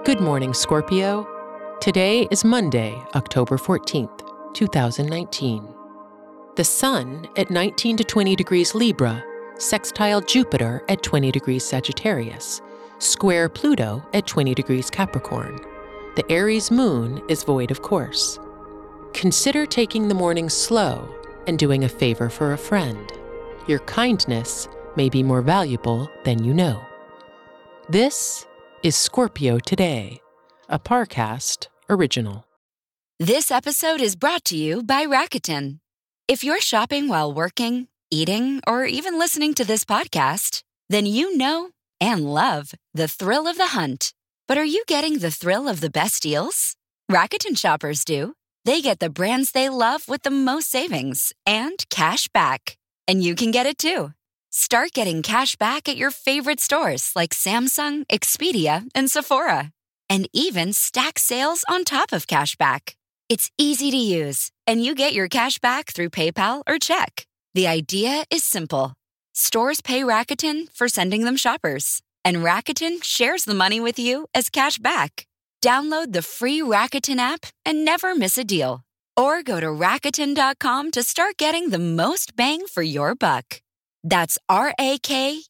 Good morning, Scorpio. Today is Monday, October 14th, 2019. The Sun at 19 to 20 degrees Libra, sextile Jupiter at 20 degrees Sagittarius, square Pluto at 20 degrees Capricorn. The Aries moon is void of course. Consider taking the morning slow and doing a favor for a friend. Your kindness may be more valuable than you know. This is Scorpio Today, a Parcast original. This episode is brought to you by Rakuten. If you're shopping while working, eating, or even listening to this podcast, then you know and love the thrill of the hunt. But are you getting the thrill of the best deals? Rakuten shoppers do. They get the brands they love with the most savings and cash back. And you can get it too. Start getting cash back at your favorite stores like Samsung, Expedia, and Sephora. And even stack sales on top of cash back. It's easy to use, and you get your cash back through PayPal or check. The idea is simple. Stores pay Rakuten for sending them shoppers, and Rakuten shares the money with you as cash back. Download the free Rakuten app and never miss a deal. Or go to Rakuten.com to start getting the most bang for your buck. That's Rakuten.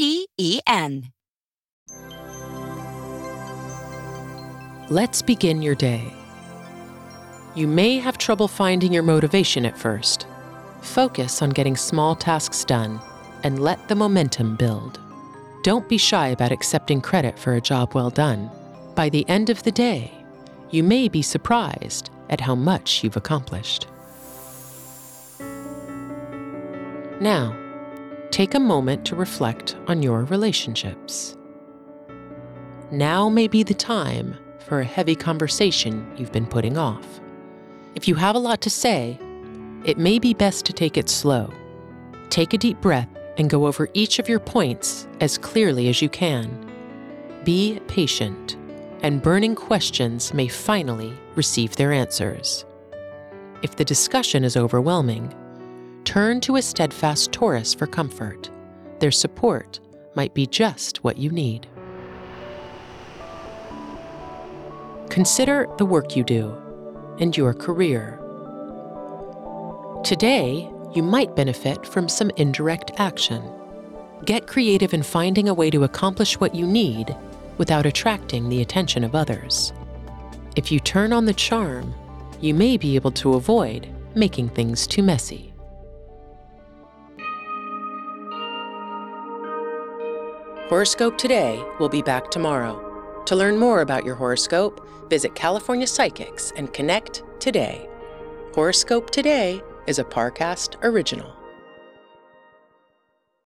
Let's begin your day. You may have trouble finding your motivation at first. Focus on getting small tasks done and let the momentum build. Don't be shy about accepting credit for a job well done. By the end of the day, you may be surprised at how much you've accomplished. Now, take a moment to reflect on your relationships. Now may be the time for a heavy conversation you've been putting off. If you have a lot to say, it may be best to take it slow. Take a deep breath and go over each of your points as clearly as you can. Be patient, and burning questions may finally receive their answers. If the discussion is overwhelming, turn to a steadfast Taurus for comfort. Their support might be just what you need. Consider the work you do and your career. Today, you might benefit from some indirect action. Get creative in finding a way to accomplish what you need without attracting the attention of others. If you turn on the charm, you may be able to avoid making things too messy. Horoscope Today will be back tomorrow. To learn more about your horoscope, visit California Psychics and connect today. Horoscope Today is a Parcast original.